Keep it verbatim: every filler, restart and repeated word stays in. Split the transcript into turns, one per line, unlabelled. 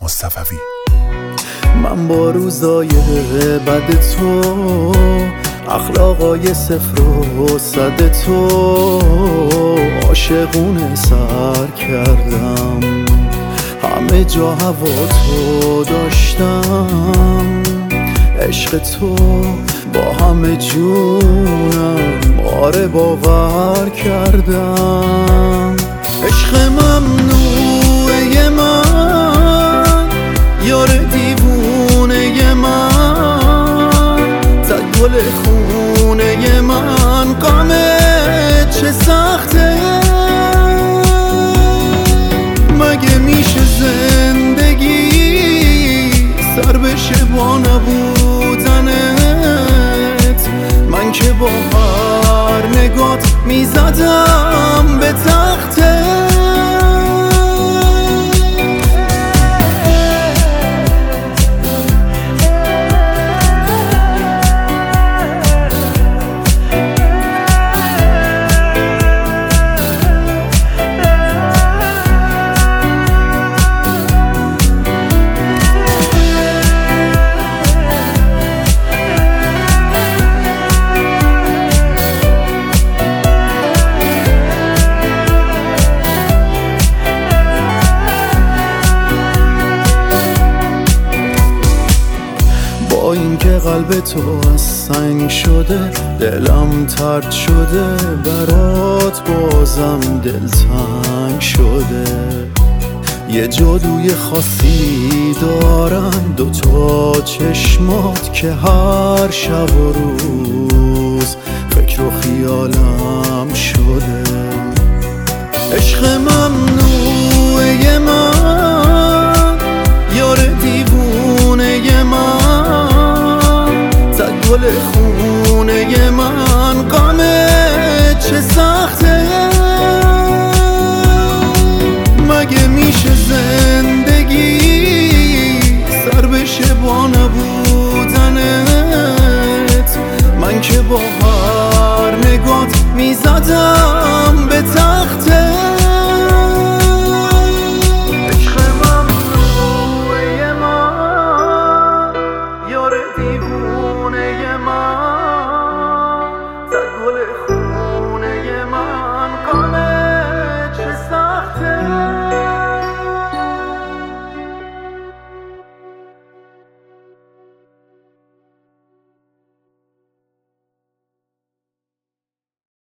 مصطفوی.
من با روزای بد تو، اخلاقای صفر و صد تو، عاشقونه سر کردم، همه جا هوا تو داشتم، عشق تو با همه جونم، آره باور کردم. عشق ممنوعه من، یار دیوونه من، زد گل خونه من، غمه چه سخته. مگه میشه زندگی سر بشه با نبودنت؟ من که با هر نگات میزدم به تخته. با اینکه قلب تو از سنگ شده، دلم ترد شده، برات بازم دلتنگ شده. یه جادوی خاصی دارن دوتا چشمات که هر شب و روز فکر و خیالم شده. عشق ممنوعه من، یار دیوونه من، زد گل خونه من، غمه چه سخته. مگه میشه زندگی سر بشه با نبودنت؟ من که با هر نگات میزدم